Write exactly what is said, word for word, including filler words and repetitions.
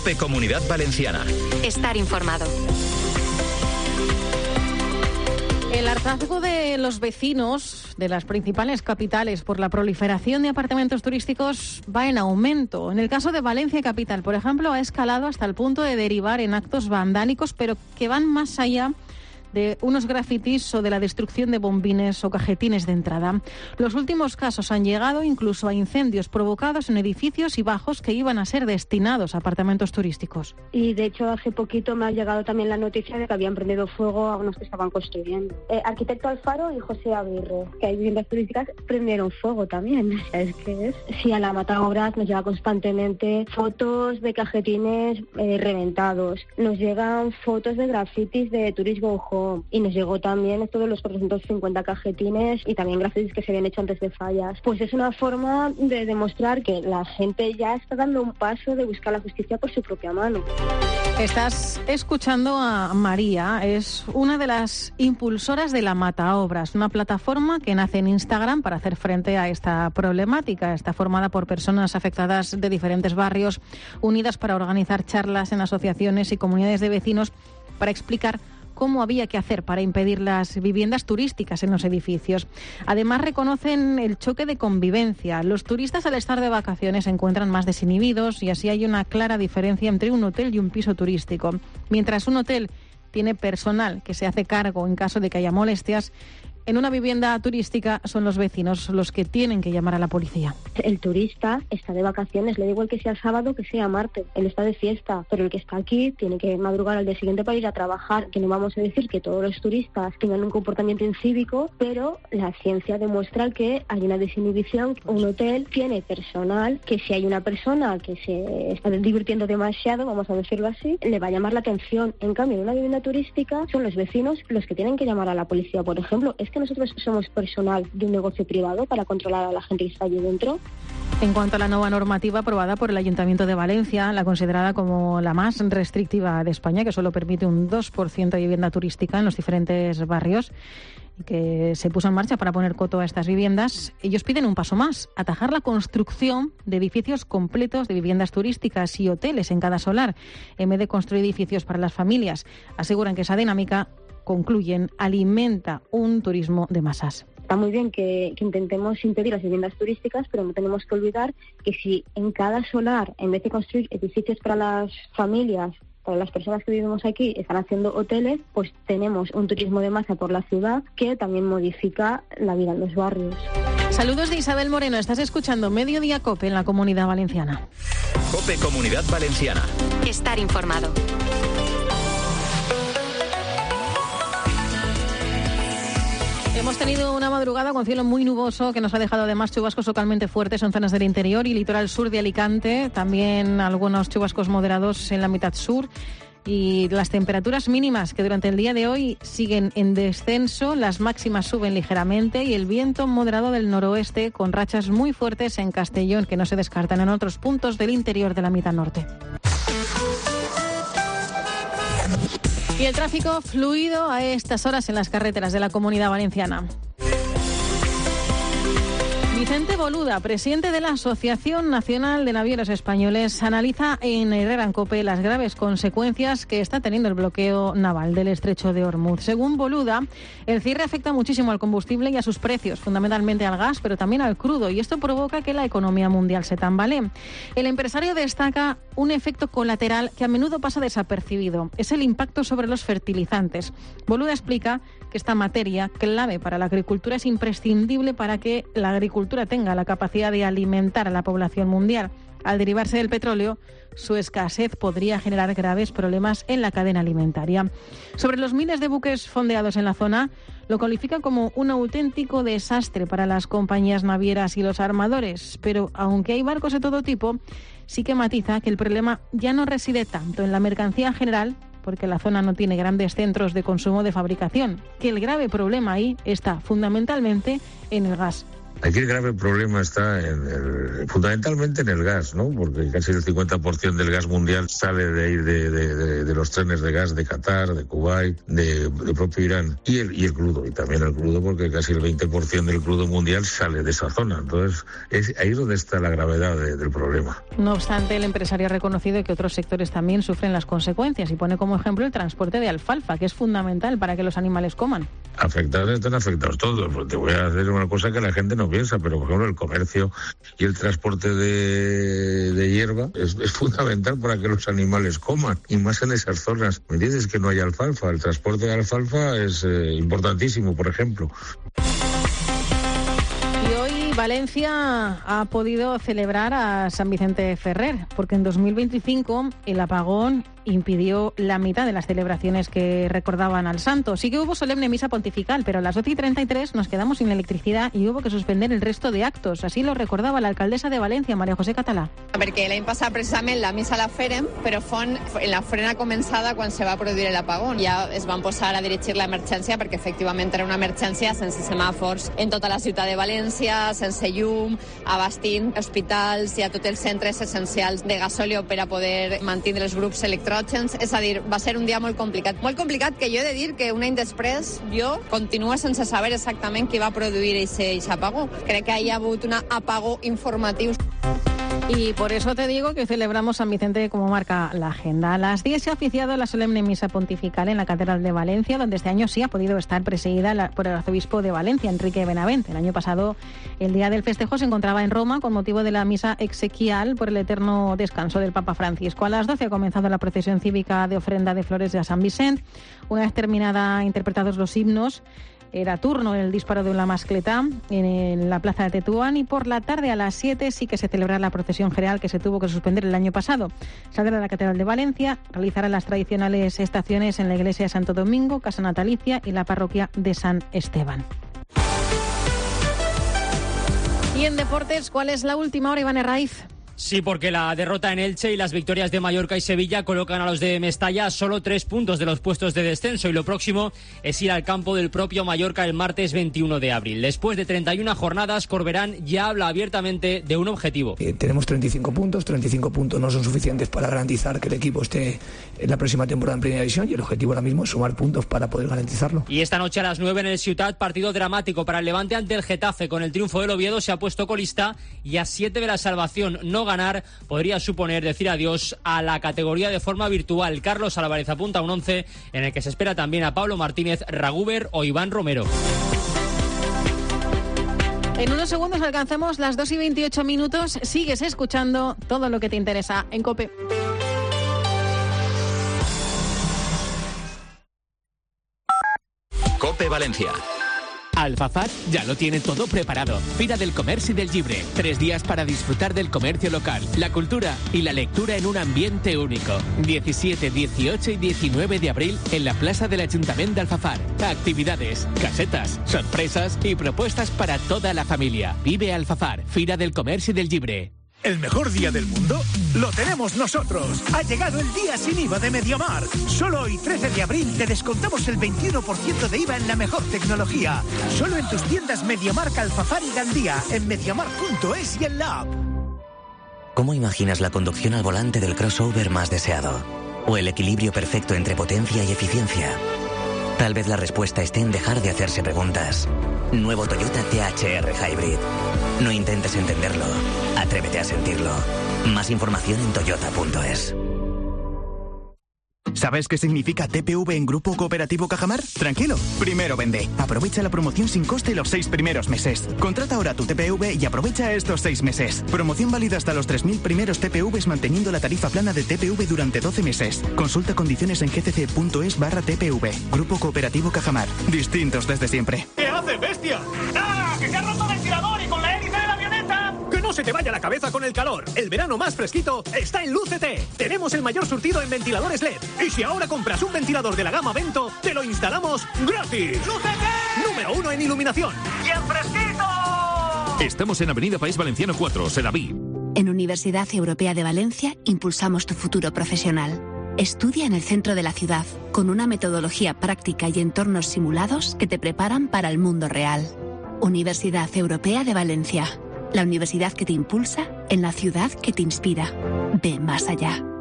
COPE Comunidad Valenciana. Estar informado. El hartazgo de los vecinos de las principales capitales por la proliferación de apartamentos turísticos va en aumento. En el caso de Valencia capital, por ejemplo, ha escalado hasta el punto de derivar en actos vandálicos, pero que van más allá de unos grafitis o de la destrucción de bombines o cajetines de entrada. Los últimos casos han llegado incluso a incendios provocados en edificios y bajos que iban a ser destinados a apartamentos turísticos. Y de hecho hace poquito me ha llegado también la noticia de que habían prendido fuego a unos que estaban construyendo. Eh, Arquitecto Alfaro y José Aguirre, que hay viviendas turísticas, prendieron fuego también. O sea, es que es... Sí, a la Mataobras nos llega constantemente fotos de cajetines eh, reventados. Nos llegan fotos de grafitis de Tourist Go Home. Y nos llegó también esto de los cuatrocientos cincuenta cajetines y también grafitis que se habían hecho antes de fallas. Pues es una forma de demostrar que la gente ya está dando un paso de buscar la justicia por su propia mano. Estás escuchando a María, es una de las impulsoras de La Mataobras, una plataforma que nace en Instagram para hacer frente a esta problemática. Está formada por personas afectadas de diferentes barrios, unidas para organizar charlas en asociaciones y comunidades de vecinos para explicar cómo había que hacer para impedir las viviendas turísticas en los edificios. Además, reconocen el choque de convivencia. Los turistas, al estar de vacaciones, se encuentran más desinhibidos y así hay una clara diferencia entre un hotel y un piso turístico. Mientras un hotel tiene personal que se hace cargo en caso de que haya molestias, en una vivienda turística son los vecinos los que tienen que llamar a la policía. El turista está de vacaciones, le da igual que sea sábado que sea martes, él está de fiesta, pero el que está aquí tiene que madrugar al día siguiente para ir a trabajar, que no vamos a decir que todos los turistas tengan un comportamiento incívico, pero la ciencia demuestra que hay una desinhibición. Un hotel tiene personal que si hay una persona que se está divirtiendo demasiado, vamos a decirlo así, le va a llamar la atención. En cambio, en una vivienda turística son los vecinos los que tienen que llamar a la policía, por ejemplo. Es que nosotros somos personal de un negocio privado para controlar a la gente que está allí dentro. En cuanto a la nueva normativa aprobada por el Ayuntamiento de Valencia, la considerada como la más restrictiva de España, que solo permite un dos por ciento de vivienda turística en los diferentes barrios, y que se puso en marcha para poner coto a estas viviendas, ellos piden un paso más: atajar la construcción de edificios completos de viviendas turísticas y hoteles en cada solar, en vez de construir edificios para las familias. Aseguran que esa dinámica, concluyen, alimenta un turismo de masas. Está muy bien que, que intentemos impedir las viviendas turísticas, pero no tenemos que olvidar que si en cada solar, en vez de construir edificios para las familias, para las personas que vivimos aquí, están haciendo hoteles, pues tenemos un turismo de masa por la ciudad que también modifica la vida en los barrios. Saludos de Isabel Moreno, estás escuchando Mediodía COPE en la Comunidad Valenciana. COPE Comunidad Valenciana. Estar informado. Hemos tenido una madrugada con cielo muy nuboso que nos ha dejado además chubascos localmente fuertes en zonas del interior y litoral sur de Alicante. También algunos chubascos moderados en la mitad sur. Y las temperaturas mínimas que durante el día de hoy siguen en descenso, las máximas suben ligeramente y el viento moderado del noroeste con rachas muy fuertes en Castellón que no se descartan en otros puntos del interior de la mitad norte. Y el tráfico fluido a estas horas en las carreteras de la Comunidad Valenciana. Vicente Boluda, presidente de la Asociación Nacional de Navieros Españoles, analiza en Herrera en COPE las graves consecuencias que está teniendo el bloqueo naval del estrecho de Ormuz. Según Boluda, el cierre afecta muchísimo al combustible y a sus precios, fundamentalmente al gas, pero también al crudo, y esto provoca que la economía mundial se tambalee. El empresario destaca un efecto colateral que a menudo pasa desapercibido. Es el impacto sobre los fertilizantes. Boluda explica que esta materia, clave para la agricultura, es imprescindible para que la agricultura tenga la capacidad de alimentar a la población mundial. Al derivarse del petróleo, su escasez podría generar graves problemas en la cadena alimentaria. Sobre los miles de buques fondeados en la zona, lo califica como un auténtico desastre para las compañías navieras y los armadores. Pero aunque hay barcos de todo tipo, sí que matiza que el problema ya no reside tanto en la mercancía en general, porque la zona no tiene grandes centros de consumo de fabricación, que el grave problema ahí está fundamentalmente en el gas. Aquí el grave problema está en el, fundamentalmente en el gas, ¿no? Porque casi el cincuenta por ciento del gas mundial sale de ahí, de, de, de, de los trenes de gas de Qatar, de Kuwait, de, de propio Irán, y el, y el crudo, y también el crudo, porque casi el veinte por ciento del crudo mundial sale de esa zona. Entonces, es, ahí es donde está la gravedad de, del problema. No obstante, el empresario ha reconocido que otros sectores también sufren las consecuencias y pone como ejemplo el transporte de alfalfa, que es fundamental para que los animales coman. Afectados están afectados todos. Pues te voy a hacer una cosa que la gente no piensa, pero por ejemplo el comercio y el transporte de, de hierba es, es fundamental para que los animales coman, y más en esas zonas. ¿Me entiendes? Que no hay alfalfa. El transporte de alfalfa es eh, importantísimo, por ejemplo. Y hoy Valencia ha podido celebrar a San Vicente Ferrer, porque en dos mil veinticinco el apagón impidió la mitad de las celebraciones que recordaban al santo. Sí que hubo solemne misa pontifical, pero a las doce y treinta y tres nos quedamos sin electricidad y hubo que suspender el resto de actos. Así lo recordaba la alcaldesa de Valencia, María José Català. Perquè l'any passat precisament la missa la fèrem, però fon en la frena començada quan se va produir l'apagón. Ja es van posar a dirigir l'emergència perquè efectivament era una emergència sense semàfors en tota la ciutat de València, sense llum, abastint hospitals i a tots els centres essencials de gasòleo per a poder mantenir els grups electrònics. És a dir, va ser un dia molt complicat. Molt complicat, que jo he de dir que un any després jo continuo sense saber exactament qui va produir aquest apagó. Crec que hi ha hagut un apagó informatiu. Y por eso te digo que celebramos San Vicente como marca la agenda. A las diez se ha oficiado la solemne misa pontifical en la Catedral de Valencia, donde este año sí ha podido estar presidida por el arzobispo de Valencia, Enrique Benavente. El año pasado, el día del festejo se encontraba en Roma con motivo de la misa exequial por el eterno descanso del Papa Francisco. A las doce ha comenzado la procesión cívica de ofrenda de flores de San Vicente. Una vez terminada interpretados los himnos, era turno el disparo de una mascleta en la plaza de Tetuán, y por la tarde a las siete sí que se celebrará la procesión general que se tuvo que suspender el año pasado. Saldrá de la Catedral de Valencia, realizará las tradicionales estaciones en la iglesia de Santo Domingo, Casa Natalicia y la parroquia de San Esteban. Y en deportes, ¿cuál es la última hora, Iván Herraiz? Sí, porque la derrota en Elche y las victorias de Mallorca y Sevilla colocan a los de Mestalla a solo tres puntos de los puestos de descenso, y lo próximo es ir al campo del propio Mallorca el martes veintiuno de abril. Después de treinta y una jornadas, Corberán ya habla abiertamente de un objetivo. Eh, tenemos treinta y cinco puntos, treinta y cinco puntos no son suficientes para garantizar que el equipo esté en la próxima temporada en Primera División, y el objetivo ahora mismo es sumar puntos para poder garantizarlo. Y esta noche a las nueve en el Ciutat, partido dramático para el Levante ante el Getafe. Con el triunfo del Oviedo se ha puesto colista y a siete de la salvación. No ganar podría suponer decir adiós a la categoría de forma virtual. Carlos Álvarez apunta a un once en el que se espera también a Pablo Martínez, Ragúber o Iván Romero. En unos segundos alcanzamos las dos y veintiocho minutos. Sigues escuchando todo lo que te interesa en COPE. COPE Valencia. Alfafar ya lo tiene todo preparado. Fira del Comercio del Llibre. Tres días para disfrutar del comercio local, la cultura y la lectura en un ambiente único. diecisiete, dieciocho y diecinueve de abril en la Plaza del Ayuntamiento de Alfafar. Actividades, casetas, sorpresas y propuestas para toda la familia. Vive Alfafar, Fira del Comercio del Llibre. ¿El mejor día del mundo? ¡Lo tenemos nosotros! Ha llegado el día sin I V A de MediaMarkt. Solo hoy, trece de abril, te descontamos el veintiuno por ciento de I V A en la mejor tecnología. Solo en tus tiendas MediaMarkt, Alfafar y Gandía, en mediamarkt punto es y en la app. ¿Cómo imaginas la conducción al volante del crossover más deseado? ¿O el equilibrio perfecto entre potencia y eficiencia? Tal vez la respuesta esté en dejar de hacerse preguntas. Nuevo Toyota T H R Hybrid. No intentes entenderlo, atrévete a sentirlo. Más información en toyota punto es. ¿Sabes qué significa T P V en Grupo Cooperativo Cajamar? Tranquilo, primero vende. Aprovecha la promoción sin coste los seis primeros meses. Contrata ahora tu T P V y aprovecha estos seis meses. Promoción válida hasta los tres mil primeros T P Vs manteniendo la tarifa plana de T P V durante doce meses. Consulta condiciones en g c c punto es barra T P V. Grupo Cooperativo Cajamar. Distintos desde siempre. ¿Qué hace, bestia? ¡Ah! ¡Que se ha roto el ventilador y con la hélice de la avioneta! ¡Que no se te vaya la cabeza con el calor! El verano más fresquito está en Lucete. Tenemos el mayor surtido en ventiladores L E D. Y si ahora compras un ventilador de la gama Vento, te lo instalamos gratis. ¡Lucete! Número uno en iluminación. ¡Y en fresquito! Estamos en Avenida País Valenciano cuatro, Sedaví. En Universidad Europea de Valencia impulsamos tu futuro profesional. Estudia en el centro de la ciudad, con una metodología práctica y entornos simulados que te preparan para el mundo real. Universidad Europea de Valencia. La universidad que te impulsa en la ciudad que te inspira. Ve más allá.